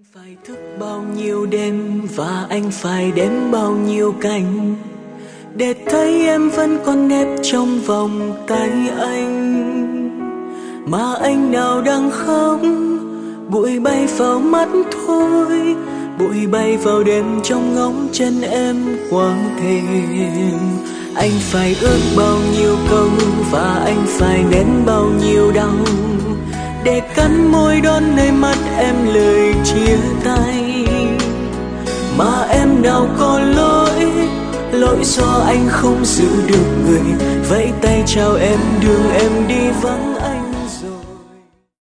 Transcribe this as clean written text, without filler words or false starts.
Phải thức bao nhiêu đêm và anh phải đếm bao nhiêu canh để thấy em vẫn còn đẹp trong vòng tay anh. Mà anh nào đang khóc, bụi bay vào mắt thôi, bụi bay vào đêm trong ngóng chân em quang thềm. Anh phải ước bao nhiêu câu và anh phải nén bao nhiêu đau để cắn môi đón nơi mắt em lời chia tay. Mà em nào có lỗi, lỗi do anh không giữ được người, vẫy tay chào em đường em đi vắng.